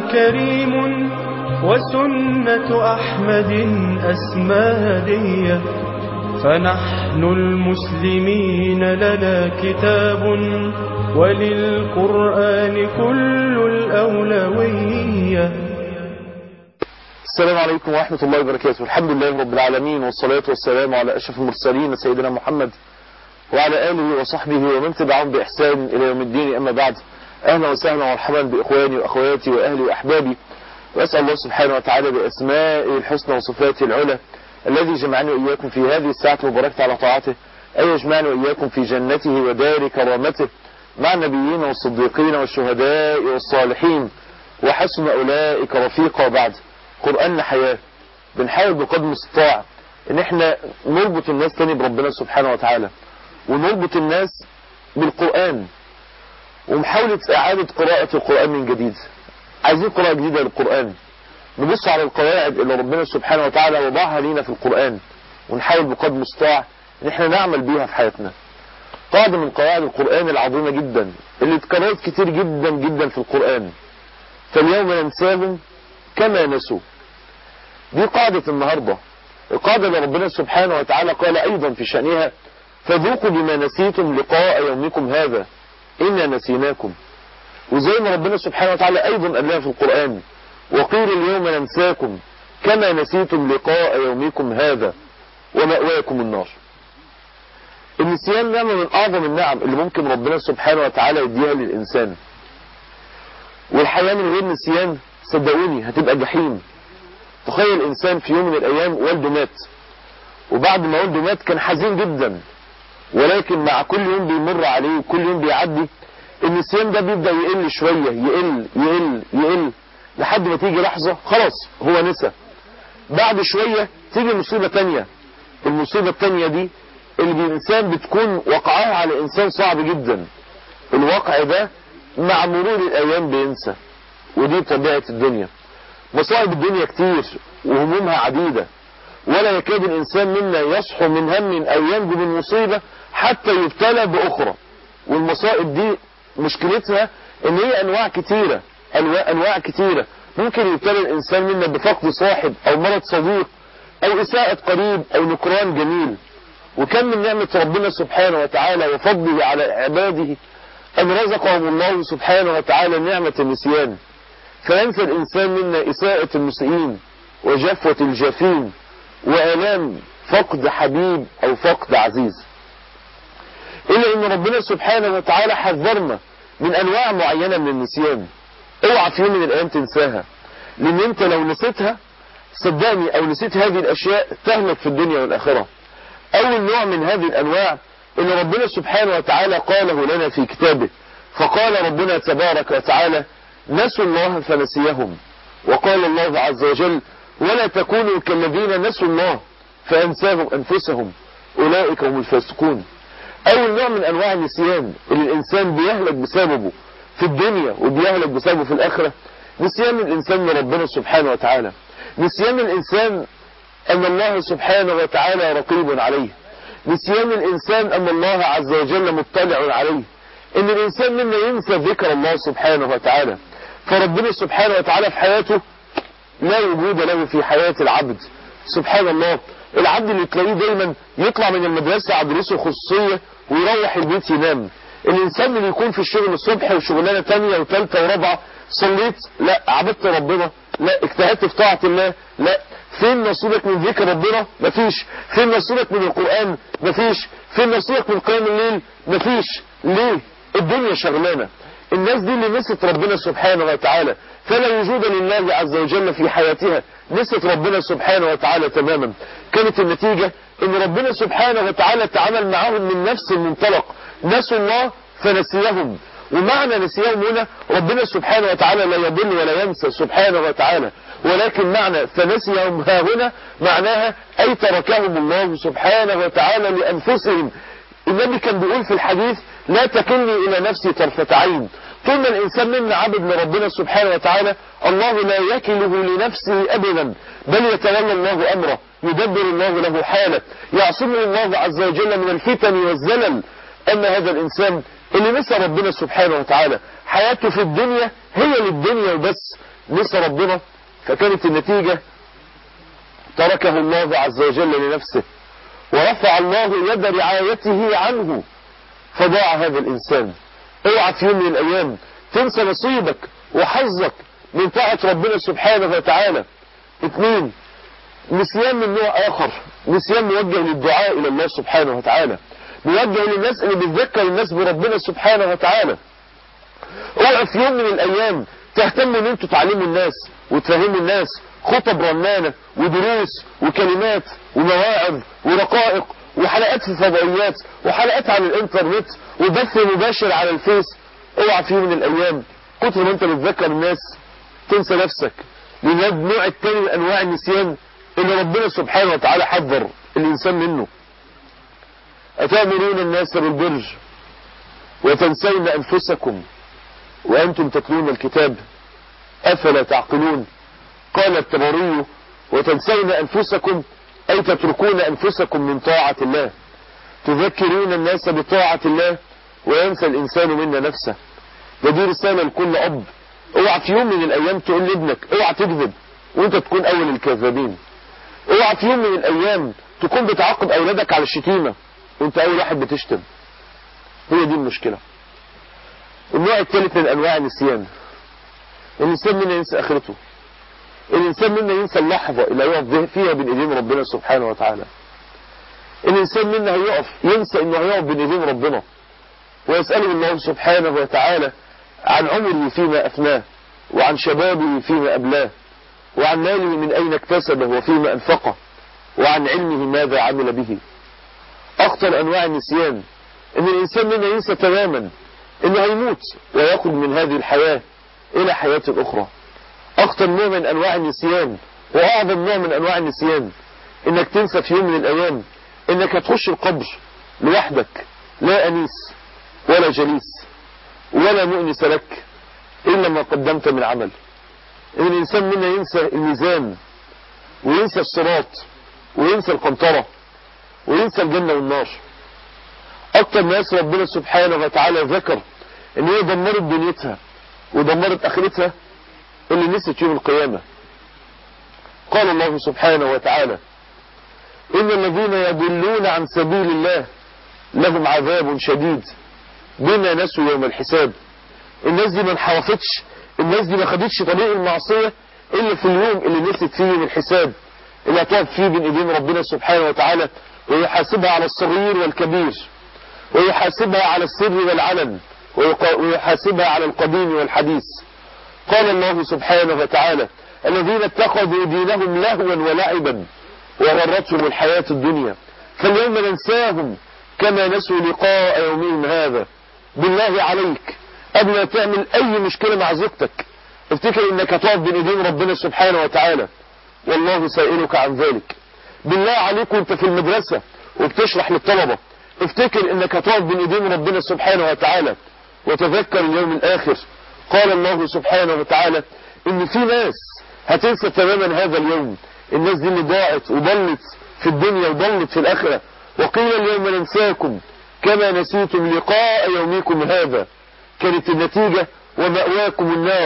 كريم وسنة أحمد أسمادية، فنحن المسلمين لنا كتاب وللقرآن كل الأولوية. السلام عليكم ورحمة الله وبركاته. الحمد لله رب العالمين، والصلاة والسلام على أشرف المرسلين سيدنا محمد وعلى آله وصحبه ومن تبعهم بإحسان إلى يوم الدين. أما بعد، أهلا وسهلا ومرحبا بإخواني وأخواتي وأهلي وأحبابي، وأسأل الله سبحانه وتعالى بأسمائه الحسنى وصفاته العلى الذي جمعني وإياكم في هذه الساعة المباركة على طاعته أن يجمعني وإياكم في جنته ودار كرامته مع النبيين والصديقين والشهداء والصالحين وحسن أولئك رفيقا. بعد، قرآن حياة، بنحاول بقدر المستطاع ان احنا نربط الناس تاني بربنا سبحانه وتعالى، ونربط الناس بالقرآن، ومحاولة اعادة قراءة القرآن من جديد. عايزين قراءة جديدة للقرآن، نبص على القواعد اللي ربنا سبحانه وتعالى وضعها لينا في القرآن، ونحاول بقدر المستطاع ان احنا نعمل بيها في حياتنا. قاعدة من قواعد القرآن العظيمة جدا اللي اتكررت كتير جدا جدا في القرآن: فاليوم ننساهم كما نسوا. دي قاعدة النهاردة، القاعدة اللي ربنا سبحانه وتعالى قال أيضا في شأنها: فذوقوا بما نسيتم لقاء يومكم هذا إنا نسيناكم. وزي ما ربنا سبحانه وتعالى أيضا قال لنا في القرآن: وقيل اليوم ننساكم كما نسيتم لقاء يومكم هذا ومأواكم النار. النسيان نعمة من أعظم النعم اللي ممكن ربنا سبحانه وتعالى يديها للإنسان، والحياة من غير نسيان صدقوني هتبقى جحيم. تخيل إنسان في يوم من الأيام والده مات، وبعد ما والده مات كان حزين جدا، ولكن مع كل يوم بيمر عليه وكل يوم بيعدي النسيان ده بيبدأ يقل شوية، يقل يقل يقل لحد ما تيجي لحظة خلاص هو نسى. بعد شوية تيجي مصيبة تانية، المصيبة التانية دي اللي الإنسان بتكون وقعها على إنسان صعب جدا. الواقع ده مع مرور الأيام بينسى، ودي طبيعة الدنيا. مصائب الدنيا كتير وهمومها عديدة، ولا يكاد الإنسان منا يصحو من هم أو ينجو من مصيبة حتى يبتلى بأخرى. والمصائب دي مشكلتها ان هي أنواع كتيرة. ممكن يبتلى الإنسان منا بفقد صاحب أو مرض صديق أو إساءة قريب أو نكران جميل. وكم من نعمة ربنا سبحانه وتعالى وفضله على عباده أن رزقهم الله سبحانه وتعالى نعمة النسيان، فينسى الإنسان منا إساءة المسيئين وجفوة الجافين وآلام فقد حبيب أو فقد عزيز. إلا أن ربنا سبحانه وتعالى حذرنا من أنواع معينة من النسيان. اوعى في يوم من الأيام تنساها، لأن أنت لو نسيتها صدقني أو نسيت هذه الأشياء تهلك في الدنيا والآخرة. أول نوع من هذه الأنواع اللي ربنا سبحانه وتعالى قاله لنا في كتابه، فقال ربنا تبارك وتعالى: نسوا الله فنسيهم. وقال الله عز وجل: ولا تكونوا كالذين نسوا الله فأنساهم أنفسهم أولئك هم الفاسقون. أول نوع من أنواع النسيان اللي الإنسان بيهلك بسببه في الدنيا وبيهلك بسببه في الآخرة، نسيان الإنسان لربنا سبحانه وتعالى. نسيان الإنسان أن الله سبحانه وتعالى رقيب عليه. نسيان الإنسان أن الله عز وجل مطلع عليه. إن الإنسان منا ينسى ذكر الله سبحانه وتعالى. فربنا سبحانه وتعالى في حياته لا وجود له في حياة العبد. سبحان الله، العبد اللي تلاقيه دايما يطلع من المدرسة على دروسه الخصوصية ويروح البيت ينام. الإنسان اللي يكون في الشغل الصبح وشغلانة تانية وثالثة ورابعة، صليت؟ لا. عبدت ربنا؟ لا. اجتهدت في طاعة الله؟ لا. فين نصيبك من ذكر ربنا؟ مفيش. فين نصيبك من القرآن؟ مفيش. فين نصيبك من قيام الليل؟ مفيش. ليه؟ الدنيا شغلانة. الناس دي اللي نسيت ربنا سبحانه وتعالى فلا وجود لله عز وجل في حياتها، نسيت ربنا سبحانه وتعالى تماما. كانت النتيجة ان ربنا سبحانه وتعالى تعامل معهم من نفس المنطلق: نسوا الله فنسيهم. ومعنى نسيهم هنا ربنا سبحانه وتعالى لا يضل ولا ينسى سبحانه وتعالى، ولكن معنى فنسيهم ها هنا معناها أي تركهم الله سبحانه وتعالى لأنفسهم. النبي كان بيقول في الحديث: لا تكلني إلى نفسي طرفة عين. طول ما الإنسان منا عبد لربنا سبحانه وتعالى الله لا يكله لنفسه أبدا، بل يتولى الله أمره، يدبر الله له حاله، يعصمه الله عز وجل من الفتن والزلل. أما هذا الإنسان اللي نسى ربنا سبحانه وتعالى حياته في الدنيا هي للدنيا وبس، نسى ربنا، فكانت النتيجة تركه الله عز وجل لنفسه، ورفع الله يد رعايته عنه فضاع هذا الإنسان. اوعى في يوم من الأيام تنسى نصيبك وحظك من طاعة ربنا سبحانه وتعالى. 2، نسيان من نوع آخر، نسيان موجه للدعاء إلى الله سبحانه وتعالى، موجه للناس اللي بتذكر الناس بربنا سبحانه وتعالى. اوعى في يوم من الأيام تهتموا ان انتوا تعلموا الناس وتفهموا الناس خطب رنانة ودروس وكلمات ومواعظ ورقائق وحلقات في الفضائيات وحلقات على الانترنت وبث مباشر على الفيس. اوعى في يوم من الأيام كتر ما انت بتذكر الناس تنسى نفسك، لأن النوع الثاني من أنواع النسيان اللي ربنا سبحانه وتعالى حذر الإنسان منه. أتأمرون الناس بالبر وتنسون أنفسكم وأنتم تتلون الكتاب أفلا تعقلون. قال الطبري وتنسون أنفسكم أي تتركون أنفسكم من طاعة الله، تذكرون الناس بطاعة الله وينسى الإنسان منا نفسه. دي رسالة لكل أب. اوعى في يوم من الأيام تقول لابنك اوعى تكذب وانت تكون أول الكاذبين. اوعى في يوم من الأيام تكون بتعاقب أولادك على الشتيمة وانت أول واحد بتشتم. هي دي المشكلة. النوع الثالث من أنواع النسيان، الإنسان منا ينسى آخرته، الإنسان منا ينسى اللحظة اللي هيقف فيها بين إيدين ربنا سبحانه وتعالى. الإنسان منا هيقف ينسى إنه هيقف بين إيدين ربنا ويسأله الله سبحانه وتعالى عن عمره فيما أفناه، وعن شبابه فيما أبلاه، وعن ماله من أين اكتسبه وفيما أنفقه، وعن علمه ماذا عمل به. أخطر أنواع النسيان إن الإنسان منا ينسى تماما إنه هيموت ويخرج من هذه الحياة إلى حياة أخرى. أخطر نوع من أنواع النسيان وأعظم نوع من أنواع النسيان إنك تنسى في يوم من الأيام إنك هتخش القبر لوحدك، لا أنيس ولا جليس ولا مؤنس لك إلا ما قدمت من عمل. إن الإنسان منا ينسى الميزان وينسى الصراط وينسى القنطرة وينسى الجنة والنار. أكتر ناس ربنا سبحانه وتعالى ذكر إن هي دمرت دنيتها ودمرت آخرتها اللي نسيت يوم القيامة. قال الله سبحانه وتعالى إن الذين يضلون عن سبيل الله لهم عذاب شديد بما نسوا يوم الحساب. الناس دي ما انحرفتش، الناس دي ما خدتش طريق المعصية إلا في اليوم اللي نسيت فيه من الحساب، اللي هتقف فيه بين ايدين ربنا سبحانه وتعالى ويحاسبها على الصغير والكبير، ويحاسبها على السر والعلن، ويحاسبها على القديم والحديث. قال الله سبحانه وتعالى الذين اتخذوا دينهم لهوا ولعبا وغرتهم الحياة الدنيا فاليوم ننساهم كما نسوا لقاء يومهم هذا. بالله عليك قبل ما تعمل أي مشكلة مع زوجتك افتكر انك هتقف بين ايدين ربنا سبحانه وتعالى والله سائلك عن ذلك. بالله عليك وانت في المدرسة وبتشرح للطلبة افتكر انك هتقف بين ايدين ربنا سبحانه وتعالى وتذكر اليوم الآخر. قال الله سبحانه وتعالى ان في ناس هتنسى تماما هذا اليوم، الناس دي اللي ضاعت وضلت في الدنيا وضلت في الآخرة. وقيل اليوم ننساكم كما نسيتم لقاء يومكم هذا. كانت النتيجة ومأواكم النار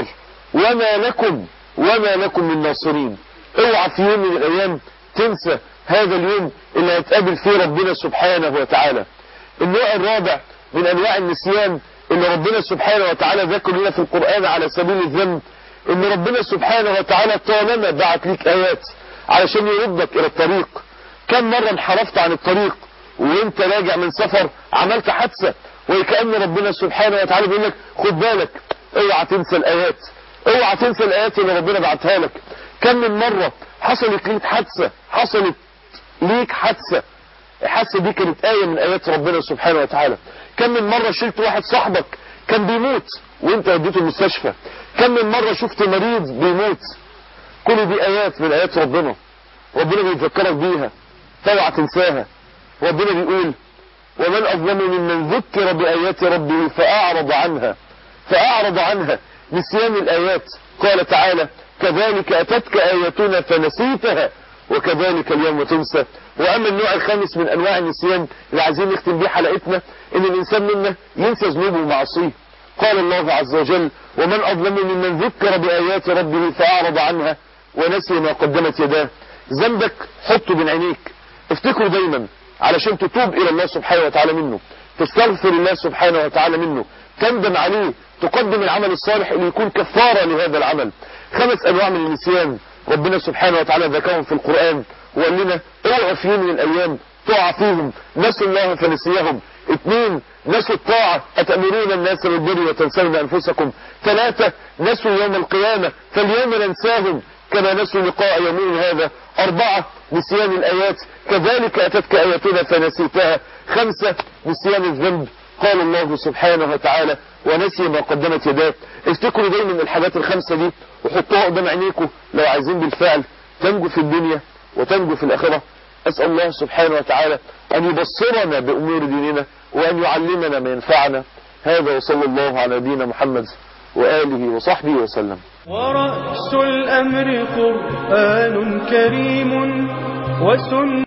وما لكم من ناصرين. اوعى في يوم من الأيام تنسى هذا اليوم اللي هتقابل فيه ربنا سبحانه وتعالى. النوع الرابع من أنواع النسيان اللي ربنا سبحانه وتعالى ذكر لنا في القرآن على سبيل الذنب ان ربنا سبحانه وتعالى طالما بعت لك آيات علشان يردك إلى الطريق. كم مرة انحرفت عن الطريق وانت راجع من سفر عملت حادثة وكأن ربنا سبحانه وتعالى بيقول لك خد بالك اوعى تنسى الآيات، اوعى تنسى الآيات اللي ربنا بعتها لك. كم من مرة حصلت ليك حادثة الحادثة دي كانت آية من آيات ربنا سبحانه وتعالى. كم من مرة شلت واحد صاحبك كان بيموت وانت وديته المستشفى. كم من مرة شفت مريض بيموت. كل دي آيات من آيات ربنا بيذكرك بيها فاوعى تنساها. ربنا بيقول ومن أظلم ممن ذكر بآيات ربه فأعرض عنها نسيان الآيات. قال تعالى كذلك أتتك آياتنا فنسيتها وكذلك اليوم تنسى. وأما النوع الخامس من أنواع النسيان اللي عايزين نختم بيه حلقتنا ان الإنسان منا ينسى ذنوبه ومعاصيه. قال الله عز وجل: ومن أظلم ممن ذكر بآيات ربه فأعرض عنها ونسي ما قدمت يداه. ذنبك حطه بين عينيك، افتكره دايما علشان تتوب إلى الله سبحانه وتعالى منه، تستغفر الله سبحانه وتعالى منه، تندم عليه، تقدم العمل الصالح اللي يكون كفارة لهذا العمل. 5 أنواع من النسيان ربنا سبحانه وتعالى ذكرهم في القرآن وقال لنا اوعوا في يوم من الأيام تقع فيهم. نسوا الله فنسيهم. 2 نسوا الطاعة، أتأمرون الناس بالبر وتنسون أنفسكم. 3 نسوا يوم القيامة فاليوم ننساهم كما نسوا لقاء يومهم هذا. 4 نسيان الآيات، كذلك أتتك آياتنا فنسيتها. 5 نسيان الذنب، قال الله سبحانه وتعالى: ونسي ما قدمت يداه. افتكروا دايما الحاجات ال5 دي وحطوها قدام عينيكم لو عايزين بالفعل تنجو في الدنيا وتنجو في الآخرة. أسأل الله سبحانه وتعالى أن يبصرنا بأمور ديننا وأن يعلمنا ما ينفعنا. هذا وصلى الله على نبينا محمد وآله وصحبه وسلم. ورأس الأمر قرآن كريم وسنة